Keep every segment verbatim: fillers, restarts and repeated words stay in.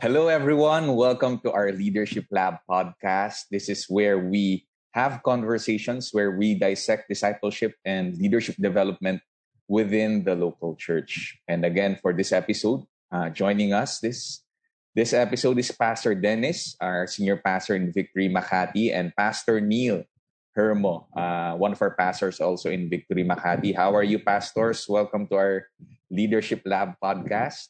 Hello, everyone. Welcome to our Leadership Lab podcast. This is where we have conversations where we dissect discipleship and leadership development within the local church. And again, for this episode, uh, joining us this this episode is Pastor Dennis, our senior pastor in Victory Makati, and Pastor Neil Hermo, uh, one of our pastors also in Victory Makati. How are you, pastors? Welcome to our Leadership Lab podcast.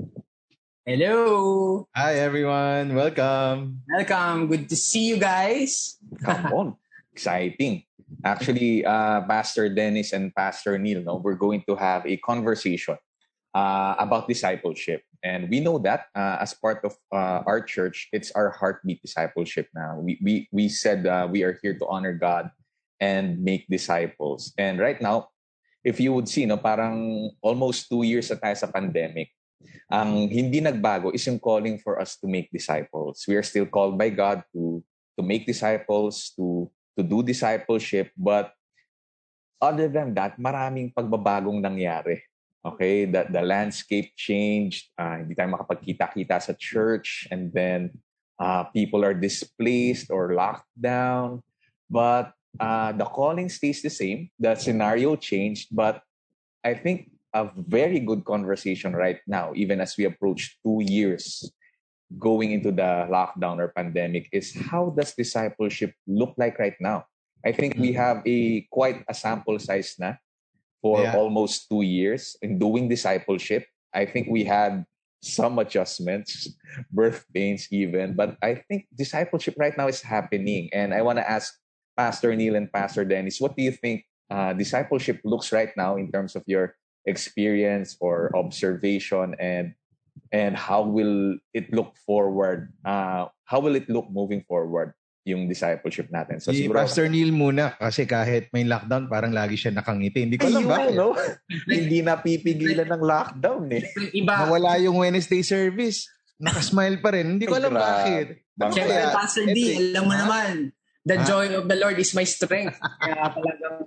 Hello! Hi everyone! Welcome! Welcome! Good to see you guys! Come on! Exciting. Actually, uh, Pastor Dennis and Pastor Neil, no, we're going to have a conversation uh, about discipleship. And we know that uh, as part of uh, our church, it's our heartbeat discipleship now. We, we, we said uh, we are here to honor God and make disciples. And right now, if you would see, no, parang almost two years na tayo sa pandemic, ang hindi nagbago is yung calling for us to make disciples. We are still called by God to to make disciples, to to do discipleship, but other than that, maraming pagbabagong nangyari. Okay, the the landscape changed. Uh, hindi tayo makapagkita-kita sa church, and then uh, people are displaced or locked down. But uh, the calling stays the same. The scenario changed, but I think a very good conversation right now, even as we approach two years going into the lockdown or pandemic, is how does discipleship look like right now? I think we have a quite a sample size na for yeah. almost two years in doing discipleship. I think we had some adjustments, birth pains even, but I think discipleship right now is happening. And I want to ask Pastor Neil and Pastor Dennis, what do you think uh, discipleship looks right now in terms of your experience or observation, and and how will it look forward? Uh, how will it look moving forward, yung discipleship natin? So si siguro, Pastor Neil muna, kasi kahit may lockdown, parang lagi siya nakangiti. Hindi ko alam bakit. No? Hindi napipigilan ng lockdown eh. Iba. Nawala yung Wednesday service. Nakasmile pa rin. Hindi ko alam bakit. Siyempre, Pastor D, alam mo naman, the ha? joy of the Lord is my strength. Kaya talagang...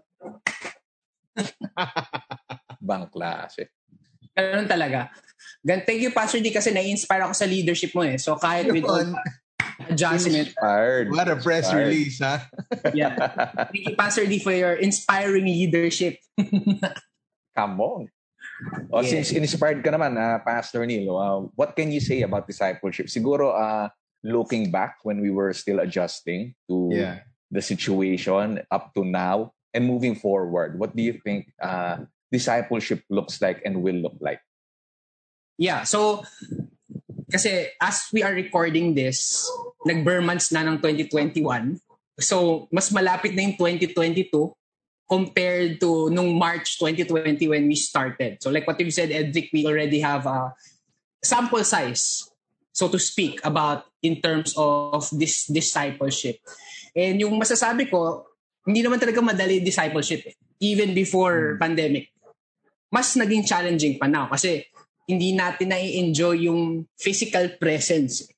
Bang klase. Ganun talaga. Thank you, Pastor D, kasi na-inspire ako sa leadership mo eh. So kahit with all adjustment. Inspired. What a press inspired. Release, ha? Yeah. Thank you, Pastor D, for your inspiring leadership. Come on. Oh, yeah. Since inspired ka naman, uh, Pastor Neil, uh, what can you say about discipleship? Siguro, uh, looking back when we were still adjusting to yeah. the situation up to now and moving forward, what do you think uh, discipleship looks like and will look like? Yeah, so kasi as we are recording this, nag-bare months na ng twenty twenty-one. So mas malapit na yung twenty twenty-two compared to nung March twenty twenty when we started. So like what you said, Edric, we already have a sample size, so to speak, about in terms of this discipleship. And yung masasabi ko, hindi naman talaga madali discipleship eh. Even before hmm. pandemic. Mas naging challenging pa now kasi hindi natin na-enjoy yung physical presence.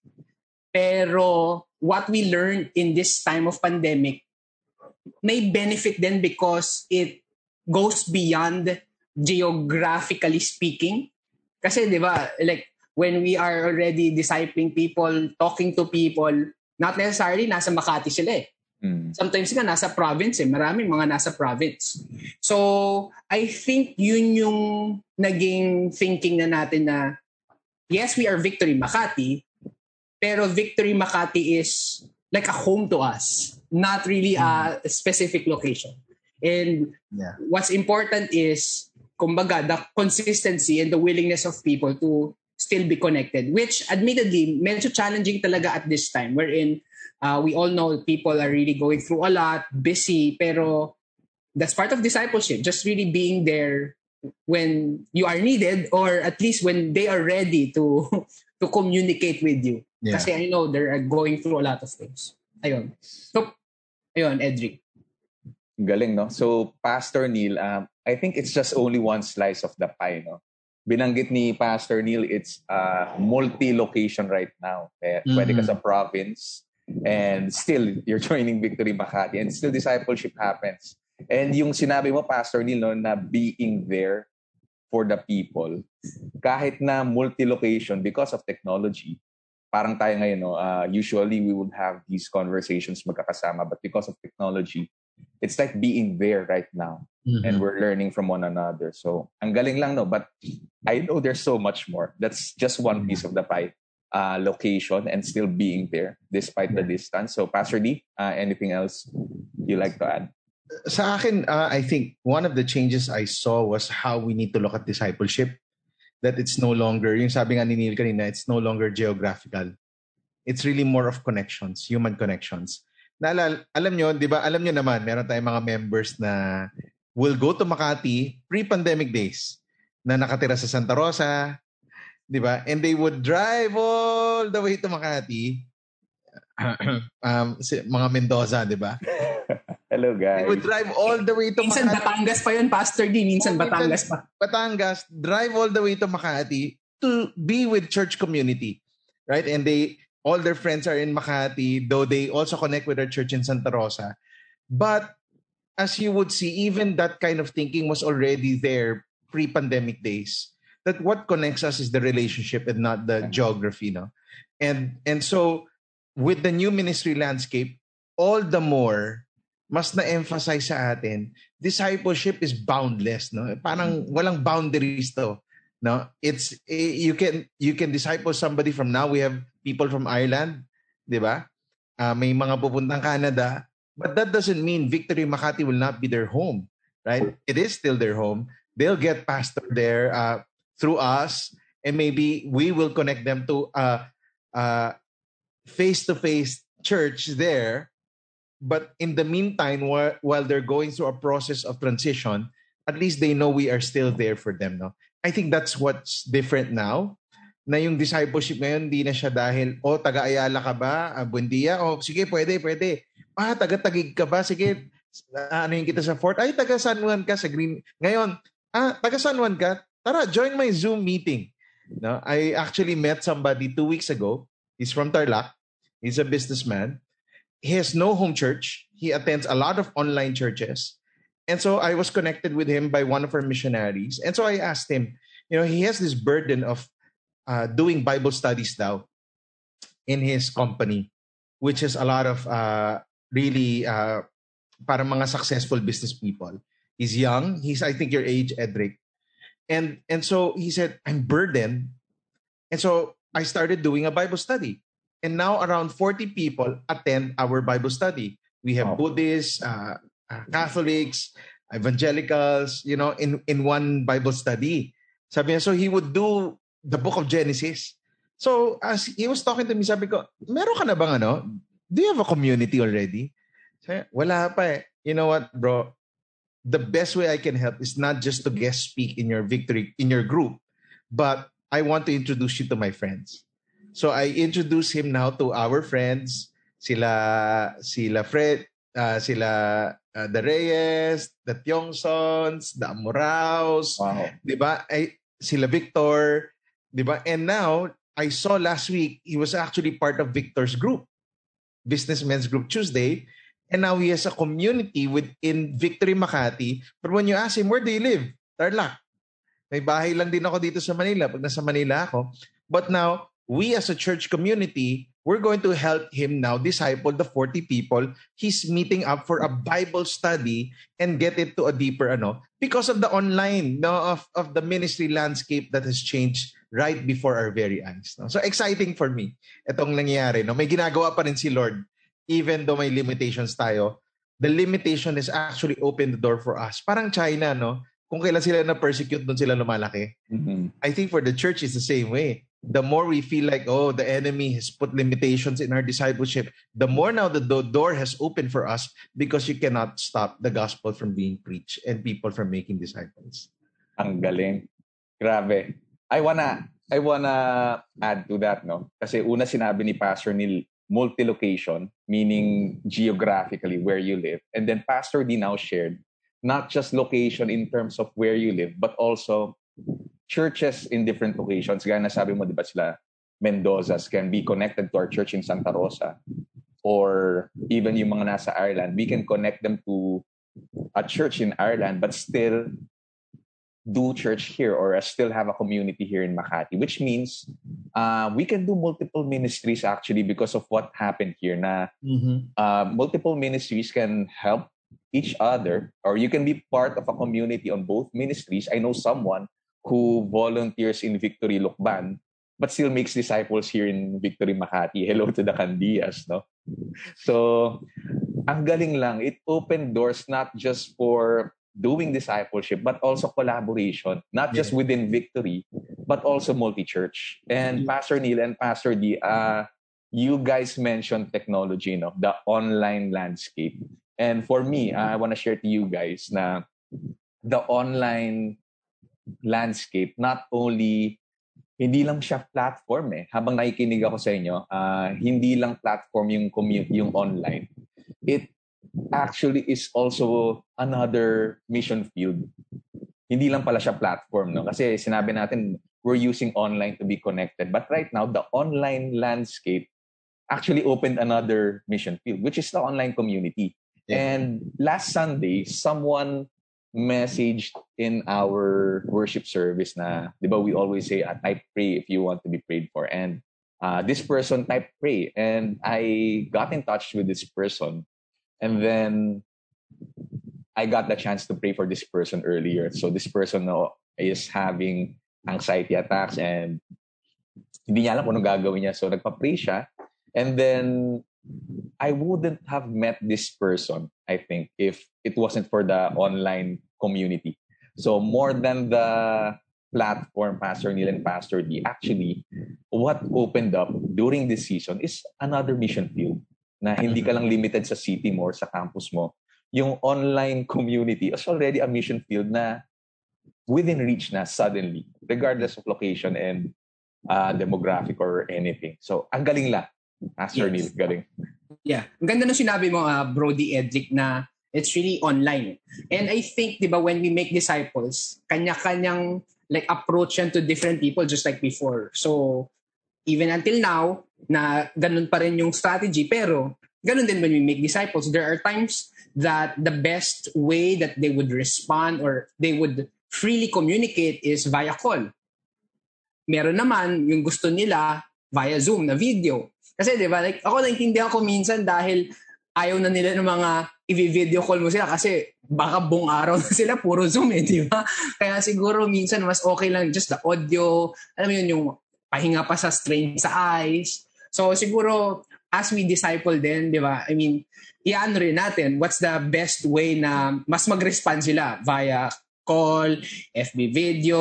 Pero what we learned in this time of pandemic may benefit then because it goes beyond geographically speaking. Kasi di ba, like when we are already discipling people, talking to people, not necessarily nasa Makati sila eh. Mm. Sometimes nga nasa province eh. Maraming mga nasa province. So, I think yun yung naging thinking na natin na yes, we are Victory Makati, pero Victory Makati is like a home to us, not really mm. a specific location. And yeah. what's important is, kumbaga, the consistency and the willingness of people to still be connected, which admittedly, medyo challenging talaga at this time, wherein Uh, we all know people are really going through a lot, busy, pero that's part of discipleship, just really being there when you are needed or at least when they are ready to to communicate with you. Yeah. Kasi I know they're going through a lot of things. Ayun. So, ayun, Edric. Galing, no? So, Pastor Neil, um, I think it's just only one slice of the pie, no? Binanggit ni Pastor Neil, it's uh, multi-location right now. Eh, mm-hmm. Pwede ka sa province, and still you're joining Victory Makati and still discipleship happens. And yung sinabi mo, Pastor Neil, no, na being there for the people, kahit na multi-location because of technology, parang tayo ngayon, no, uh, usually we would have these conversations magkakasama, but because of technology, it's like being there right now. Mm-hmm. And we're learning from one another. So, ang galing lang, no? But I know there's so much more. That's just one piece of the pie. Uh, location and still being there despite the distance. So, Pastor D, uh, anything else you like to add? Sa akin, uh, I think one of the changes I saw was how we need to look at discipleship. That it's no longer, yung sabi nga ni Neil kanina, it's no longer geographical. It's really more of connections, human connections. Naalala, alam nyo, di ba, alam nyo naman, meron tayong mga members na will go to Makati pre-pandemic days na nakatira sa Santa Rosa, di ba? And they would drive all the way to Makati. um, si, mga Mendoza, di ba? Hello, guys. They would drive all the way to Minsan Makati. Minsan Batangas pa yun, Pastor D. Minsan oh, Batangas pa. Batangas, drive all the way to Makati to be with church community. Right? And they, all their friends are in Makati, though they also connect with their church in Santa Rosa. But as you would see, even that kind of thinking was already there pre-pandemic days. That what connects us is the relationship and not the geography, no? And and so with the new ministry landscape, all the more mas na-emphasize sa atin, discipleship is boundless, no? Parang walang boundaries to, no? It's you can you can disciple somebody from now. We have people from Ireland, di ba? Uh, may mga pupuntang Canada, but that doesn't mean Victory Makati will not be their home, right? It is still their home. They'll get pastor there uh, through us, and maybe we will connect them to uh, uh, face-to-face church there. But in the meantime, while, while they're going through a process of transition, at least they know we are still there for them. No, I think that's what's different now. Na yung discipleship ngayon, hindi na siya dahil, oh, taga-Ayala ka ba? Uh, Buendia? Oh, sige, pwede, pwede. Ah, taga-Tagig ka ba? Sige, ano yung kita sa Fort? Ay, taga-San Juan ka sa Green. Ngayon, ah, taga-San Juan ka? Tara, join my Zoom meeting. No, I actually met somebody two weeks ago. He's from Tarlac. He's a businessman. He has no home church. He attends a lot of online churches. And so I was connected with him by one of our missionaries. And so I asked him, you know, he has this burden of uh, doing Bible studies now in his company, which is a lot of uh, really uh, para mga successful business people. He's young. He's, I think, your age, Edric. And and so he said, I'm burdened. And so I started doing a Bible study. And now around forty people attend our Bible study. We have oh. Buddhists, uh, uh, Catholics, evangelicals, you know, in, in one Bible study. Sabi niya, so he would do the book of Genesis. So as he was talking to me, sabi ko, meron ka na bang ano? Do you have a community already? Sabi, wala pa eh. You know what, bro? The best way I can help is not just to guest speak in your victory, in your group, but I want to introduce you to my friends. So I introduce him now to our friends, sila, sila Fred, uh, sila uh, the Reyes, the Tiongssons, the Amoraos, wow. Diba? Ay, sila Victor, diba? And now, I saw last week, he was actually part of Victor's group, Businessmen's Group Tuesday. And now he has a community within Victory Makati. But when you ask him, where do you live? Tarlac. May bahay lang din ako dito sa Manila pag nasa Manila ako. But now, we as a church community, we're going to help him now disciple the forty people he's meeting up for a Bible study and get it to a deeper ano. Because of the online, no, of, of the ministry landscape that has changed right before our very eyes. No? So exciting for me. Itong nangyayari. No? May ginagawa pa rin si Lord. Even though may limitations tayo, the limitation is actually open the door for us. Parang China, no? Kung kailan sila na-persecute, doon sila lumalaki. Mm-hmm. I think for the church, it's the same way. The more we feel like, oh, the enemy has put limitations in our discipleship, the more now the door has opened for us because you cannot stop the gospel from being preached and people from making disciples. Ang galing. Grabe. I wanna, I wanna add to that, no? Kasi una sinabi ni Pastor Neil, multi-location, meaning geographically where you live. And then Pastor D now shared not just location in terms of where you live, but also churches in different locations. Gaya na sabi mo, di ba sila Mendozas can be connected to our church in Santa Rosa, or even yung mga nasa Ireland, we can connect them to a church in Ireland, but still do church here or uh, still have a community here in Makati, which means uh, we can do multiple ministries actually because of what happened here. Na Mm-hmm. uh, multiple ministries can help each other, or you can be part of a community on both ministries. I know someone who volunteers in Victory Lukban but still makes disciples here in Victory Makati. Hello to the Candias, no? So, ang galing lang. It opened doors not just for doing discipleship, but also collaboration, not just Yeah. within Victory, but also multi-church. And Yeah. Pastor Neil and Pastor D, uh, you guys mentioned technology, no? The online landscape. And for me, I want to share to you guys na the online landscape, not only, hindi lang siya platform eh. Habang nakikinig ako sa inyo, uh, hindi lang platform yung, commu- yung online. It actually is also another mission field. Hindi lang pala siya platform, no? Kasi sinabi natin, we're using online to be connected. But right now, the online landscape actually opened another mission field, which is the online community. Yeah. And last Sunday, someone messaged in our worship service na, di ba, we always say, ah, type pray if you want to be prayed for. And uh, this person typed pray. And I got in touch with this person. And then I got the chance to pray for this person earlier. So this person no, is having anxiety attacks and hindi niya alam kung anong gagawin niya. So nagpa-pray siya. And then I wouldn't have met this person, I think, if it wasn't for the online community. So more than the platform, Pastor Neil and Pastor D, actually, what opened up during this season is another mission field na hindi ka lang limited sa city mo or sa campus mo. Yung online community is already a mission field na within reach na suddenly, regardless of location and uh, demographic or anything. So, ang galing lang. Pastor Yes. Neil, galing. Yeah. Ang ganda nung sinabi mo, uh, Brody Edric, na it's really online. And I think, di ba, when we make disciples, kanya-kanyang like approach yan to different people just like before. So, even until now, na ganun pa rin yung strategy, pero ganun din when we make disciples. There are times that the best way that they would respond or they would freely communicate is via call. Meron naman yung gusto nila via Zoom na video. Kasi di ba, like, ako naintindihan ko minsan dahil ayaw na nila ng mga i-video call mo sila kasi baka buong araw na sila puro Zoom eh, di ba? Kaya siguro minsan mas okay lang just the audio, alam mo yun, yung pahinga pa sa strain sa eyes. So siguro as we disciple din, di ba, I mean, i-ano rin natin, what's the best way na mas mag-respond sila via call, F B video,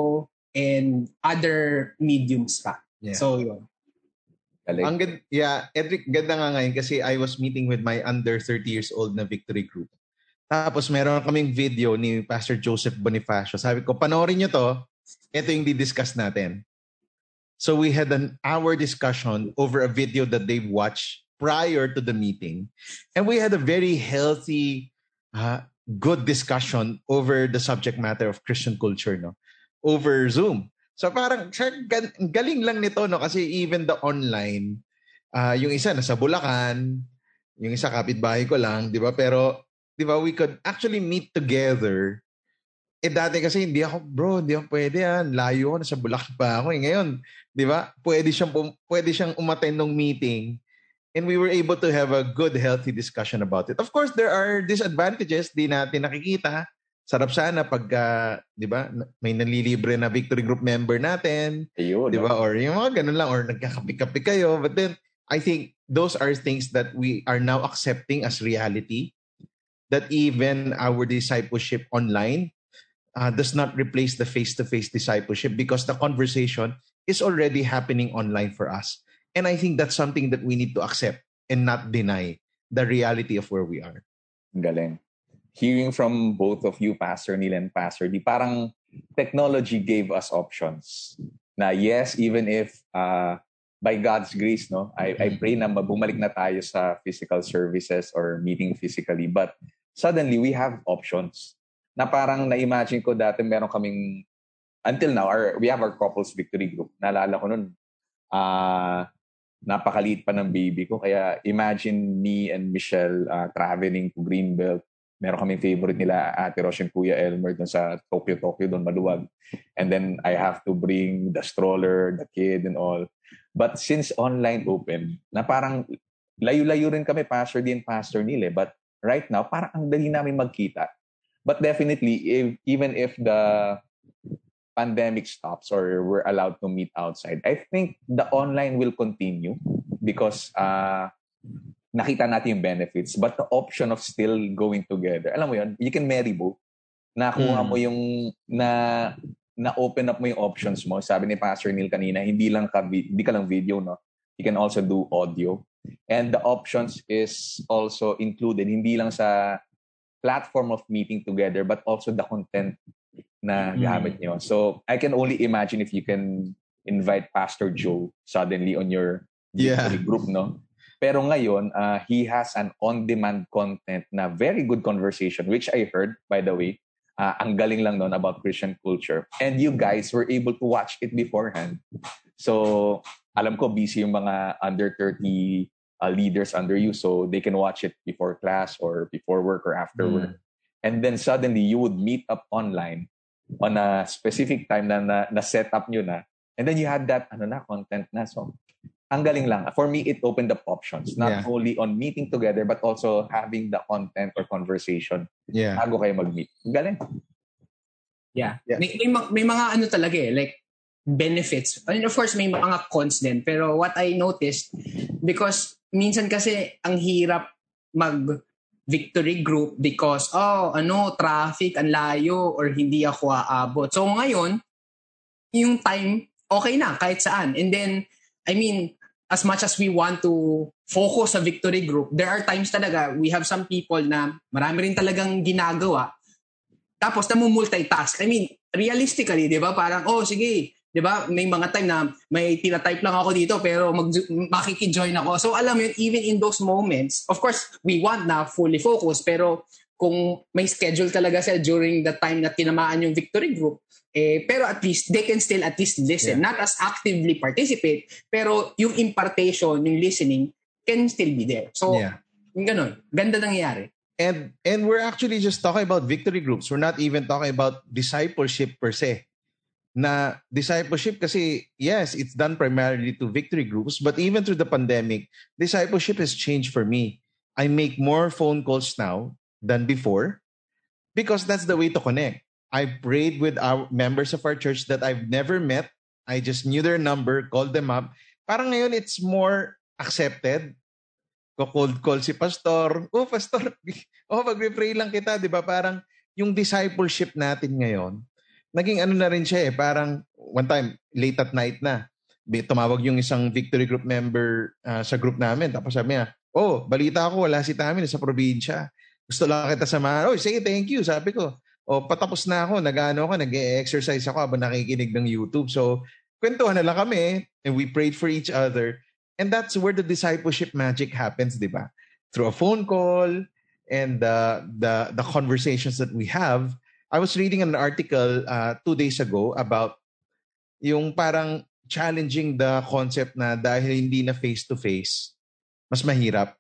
and other mediums pa. Yeah. So yun. Galing. Ang ganda, yeah, Edric, ganda nga ngayon kasi I was meeting with my under thirty years old na Victory group. Tapos meron kaming video ni Pastor Joseph Bonifacio. Sabi ko, panoorin nyo to. Ito yung di-discuss natin. So we had an hour discussion over a video that they watched prior to the meeting. And we had a very healthy, uh, good discussion over the subject matter of Christian culture, no? Over Zoom. So parang galing lang nito, no? Kasi even the online, uh, yung isa nasa Bulacan, yung isa kapitbahay ko lang, di ba? Pero, di ba, we could actually meet together. Eh dati kasi hindi ako, bro, hindi ako pwede yan. Layo ko, nasa Bulacan pa ako. Eh ngayon, di ba? Pwede siyang, pwede siyang umattend ng meeting. And we were able to have a good, healthy discussion about it. Of course, there are disadvantages di natin nakikita. Sarap sana pag, uh, di ba, may nalilibre na Victory Group member natin. Ayun, di ba? no? Or yung mga ganun lang, or nagkakapi-kapi kayo. But then, I think those are things that we are now accepting as reality. That even our discipleship online uh, does not replace the face-to-face discipleship because the conversation is already happening online for us. And I think that's something that we need to accept and not deny the reality of where we are. Galing. Hearing from both of you, Pastor Neil and Pastor D, parang technology gave us options. Na yes, even if uh, by God's grace, no, I, I pray na bumalik na tayo sa physical services or meeting physically. But suddenly, we have options. Na parang na-imagine ko dati meron kaming, until now, our, we have our couples victory group. Naalala ko nun, uh, napakaliit pa ng baby ko. Kaya imagine me and Michelle uh, traveling to Greenbelt, meron kaming favorite nila, Ate Rosh and Kuya Elmer doon sa Tokyo, Tokyo, doon maluwag. And then I have to bring the stroller, the kid and all. But since online open, na parang layo-layo rin kami, Pastor D and Pastor Neil eh. But right now, parang ang dali namin magkita. But definitely, if, even if the pandemic stops or we're allowed to meet outside, I think the online will continue because uh, nakita natin yung benefits. But the option of still going together, alam mo yun, you can marry both. Nakuha mm. mo yung, na, na-open up mo yung options mo. Sabi ni Pastor Neil kanina, hindi lang ka, hindi ka lang video, no? You can also do audio. And the options is also included, hindi lang sa platform of meeting together, but also the content na gamit nyo. So, I can only imagine if you can invite Pastor Joe suddenly on your yeah. group, no? Pero ngayon, uh, he has an on-demand content na very good conversation, which I heard, by the way. Uh, ang galing lang nun about Christian culture. And you guys were able to watch it beforehand. So, alam ko, busy yung mga under thirty uh, leaders under you, so they can watch it before class or before work or after mm. work. And then suddenly, you would meet up online on a specific time na, na, na set up nyo na. And then you had that ano na, content na. So, ang galing lang. For me, it opened up options. Not yeah. only on meeting together, but also having the content or conversation yeah. bago kayo mag-meet. Ang galing. Yeah. yeah. May, may, may mga ano talaga eh, like benefits. I mean, of course, may mga cons din. Pero what I noticed, because minsan kasi ang hirap mag-victory group because, oh, ano, traffic, ang layo, or hindi ako aabot. So ngayon, yung time, okay na, kahit saan. And then, I mean, as much as we want to focus sa victory group, there are times talaga, we have some people na marami rin talagang ginagawa, tapos namu-multitask. I mean, realistically, di ba? Parang, oh, sige, di ba? May mga time na may tinatype lang ako dito, pero mag- makikijoin ako. So, alam mo yun, even in those moments, of course, we want na fully focus, pero kung may schedule talaga sila during the time na tinamaan yung victory group, eh, pero at least, they can still at least listen. Yeah. Not as actively participate, pero yung impartation, yung listening, can still be there. So, yeah. yung ganun. Ganda nangyayari. And and we're actually just talking about victory groups. We're not even talking about discipleship per se. Na discipleship kasi, yes, it's done primarily to victory groups, but even through the pandemic, discipleship has changed for me. I make more phone calls now than before because that's the way to connect. I prayed with our members of our church that I've never met. I just knew their number, called them up. Parang ngayon, it's more accepted. Ko-cold call si pastor. Oh, pastor, oh, mag-pray lang kita. Di ba? Parang yung discipleship natin ngayon, naging ano na rin siya eh. Parang one time, late at night na, tumawag yung isang victory group member uh, sa group namin. Tapos sabi niya, oh, balita ko, wala si Tami sa probinsya. Gusto lang kita samahan. Oh, sige, thank you. Sabi ko, o patapos na ako, nag-ano ako, nag-exercise ako habang nakikinig ng YouTube. So, kwentuhan na lang kami and we prayed for each other. And that's where the discipleship magic happens, di ba? Through a phone call and uh, the, the conversations that we have. I was reading an article uh, two days ago about yung parang challenging the concept na dahil hindi na face-to-face, mas mahirap.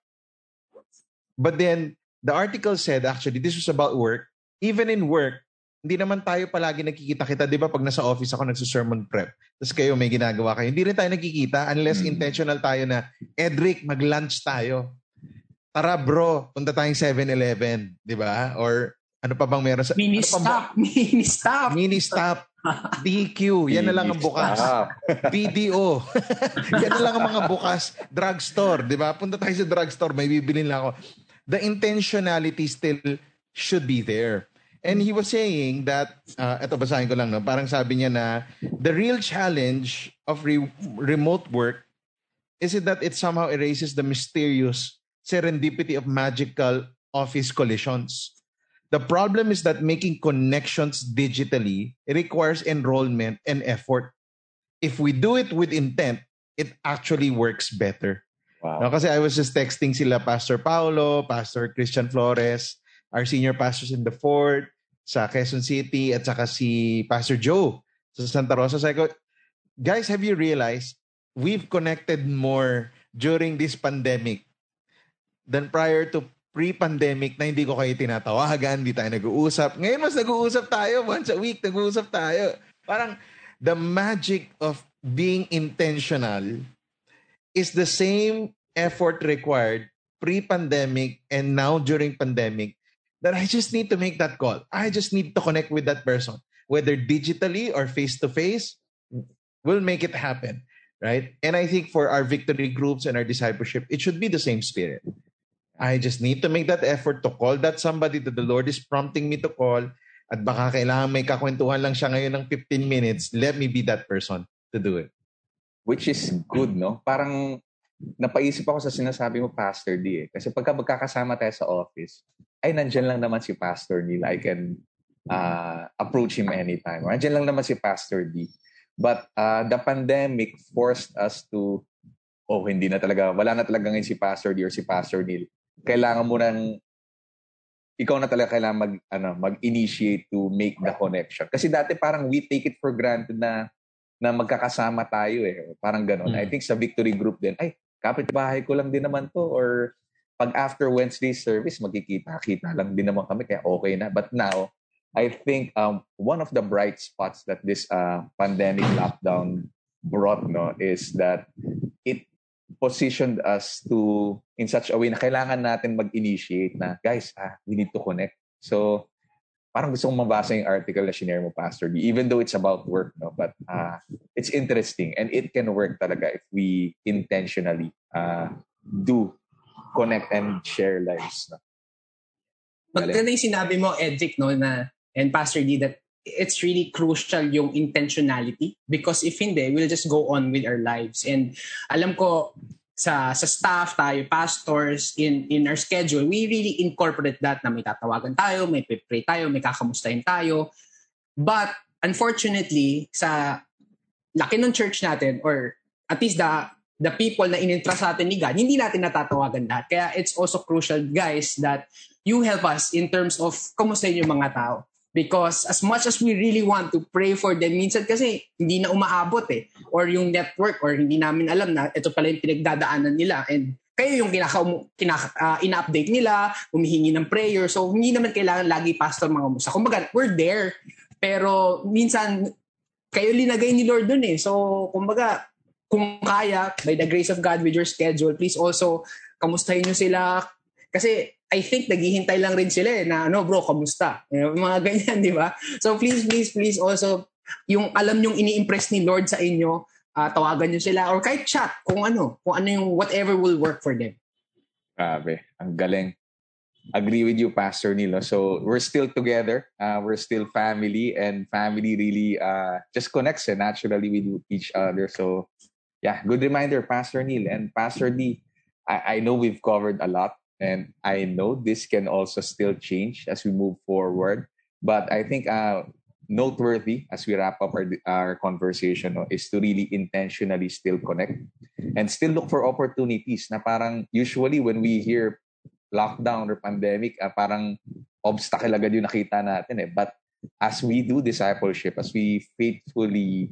But then, the article said, actually, this was about work. Even in work, hindi naman tayo palagi nagkikita-kita. Di ba pag nasa office ako nagsusermon prep, tapos kayo may ginagawa kayo, hindi rin tayo nagkikita unless mm. intentional tayo na, Edric, mag-lunch tayo. Tara bro, punta tayong seven eleven. Di ba? Or ano pa bang meron sa... Mini-stop. Ano Mini-stop. Mini-stop. D Q. Yan na lang ang bukas. B D O. Yan na lang ang mga bukas. Drugstore. Di ba? Punta tayo sa drugstore, may bibilin lang ako. The intentionality still should be there. And he was saying that, uh, ito basahin ko lang, no? Parang sabi niya na, the real challenge of re- remote work is it that it somehow erases the mysterious serendipity of magical office collisions. The problem is that making connections digitally requires enrollment and effort. If we do it with intent, it actually works better. Wow. No, kasi I was just texting sila Pastor Paulo, Pastor Christian Flores, our senior pastors in the Fort, sa Quezon City, at saka si Pastor Joe sa Santa Rosa. So I go, guys, have you realized we've connected more during this pandemic than prior to pre-pandemic na hindi ko kayo tinatawagan, hindi tayo nag-uusap. Ngayon mas nag-uusap tayo, once a week nag-uusap tayo. Parang the magic of being intentional is the same effort required pre-pandemic and now during pandemic that I just need to make that call. I just need to connect with that person, whether digitally or face-to-face, we'll make it happen, right? And I think for our victory groups and our discipleship, it should be the same spirit. I just need to make that effort to call that somebody that the Lord is prompting me to call. At baka kailangan may kakwentuhan lang siya ngayon ng fifteen minutes. Let me be that person to do it. Which is good, no? Parang napaisip ako sa sinasabi mo, Pastor D. Eh. Kasi pagka magkakasama tayo sa office, ay nandyan lang naman si Pastor Neil. I can uh, approach him anytime. Or nandyan lang naman si Pastor D. But uh, the pandemic forced us to, oh, hindi na talaga, wala na talaga ngayon si Pastor D or si Pastor Neil. Kailangan mo nang ikaw na talaga kailangan mag ano mag-initiate to make the connection. Kasi dati parang we take it for granted na na magkakasama tayo eh. Parang gano'n. Mm. I think sa Victory Group din, ay, kapitbahay ko lang din naman to, or pag after Wednesday service, magkikita-kita lang din naman kami, kaya okay na. But now, I think um, one of the bright spots that this uh, pandemic lockdown brought no is that it positioned us to in such a way na kailangan natin mag-initiate na, guys, ah, we need to connect. So, parang gusto kong mabasa yung article na shinare mo, Pastor D, even though it's about work, no? But uh, it's interesting and it can work talaga if we intentionally uh, do connect and share lives. No? Maganda yung sinabi mo, Edric, no, na, and Pastor D, that it's really crucial yung intentionality, because if hindi, we'll just go on with our lives. And alam ko, sa sa staff tayo, pastors, in in our schedule, we really incorporate that na may tatawagan tayo, may pray tayo, may kakamustahin tayo. But unfortunately, sa laki ng church natin, or at least the the people na inintrust sa atin ni God, hindi natin natatawagan lahat. Kaya it's also crucial, guys, that you help us in terms of kamustahin yung mga tao. Because as much as we really want to pray for them, minsan kasi hindi na umaabot eh. Or yung network, or hindi namin alam na ito pala yung pinagdadaanan nila. And kayo yung kinaka, kinaka, uh, ina-update nila, humihingi ng prayer. So hindi naman kailangan lagi pastor mga musa. Kumbaga, we're there. Pero minsan, kayo linagay ni Lord dun eh. So kumbaga, kung kaya, by the grace of God with your schedule, please also kamustahin nyo sila. Kasi I think naghihintay lang rin sila eh, na ano bro, kamusta? Yung mga ganyan, di ba? So please, please, please also, yung alam nyong ini-impress ni Lord sa inyo, uh, tawagan nyo sila or kahit chat kung ano, kung ano yung whatever will work for them. Grabe, ang galing. Agree with you, Pastor Neil. So we're still together. Uh, we're still family, and family really uh, just connects eh, naturally with each other. So yeah, good reminder, Pastor Neil. And Pastor D, I, I know we've covered a lot. And I know this can also still change as we move forward. But I think uh, noteworthy as we wrap up our, our conversation no, is to really intentionally still connect and still look for opportunities na parang usually when we hear lockdown or pandemic, uh, parang obstacle agad yung nakita natin eh. But as we do discipleship, as we faithfully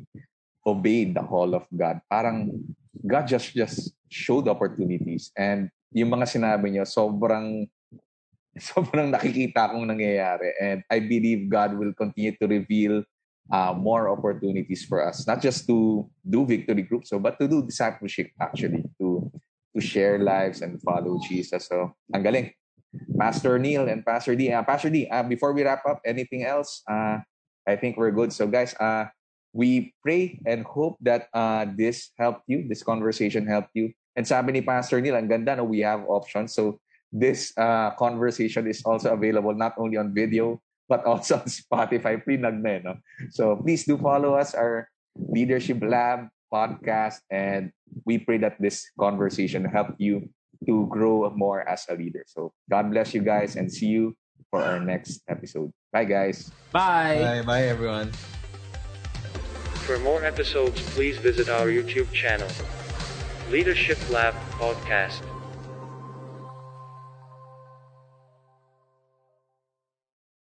obey the call of God, parang God just, just showed opportunities. And yung mga sinabi niyo, sobrang sobrang nakikita kong nangyayari. And I believe God will continue to reveal uh, more opportunities for us. Not just to do victory groups, so, but to do discipleship actually. To to share lives and follow Jesus. So, ang galing. Pastor Neil and Pastor D. Uh, Pastor D, uh, before we wrap up, anything else? Uh, I think we're good. So guys, uh, we pray and hope that uh, this helped you, this conversation helped you. And sabi ni Pastor Neil, ang ganda, no, we have options. So this uh, conversation is also available not only on video, but also on Spotify. Plinag na, no? So please do follow us, our Leadership Lab podcast. And we pray that this conversation helped you to grow more as a leader. So God bless you guys and see you for our next episode. Bye, guys. Bye. Bye, bye, everyone. For more episodes, please visit our YouTube channel, Leadership Lab Podcast.